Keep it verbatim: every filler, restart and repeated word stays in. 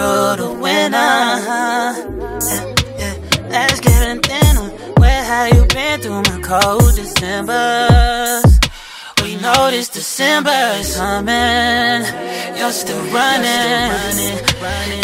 through the winter. Yeah, yeah. Let's get in dinner. Where have you been through my cold Decembers? We know this December is coming. You're still running, running, running.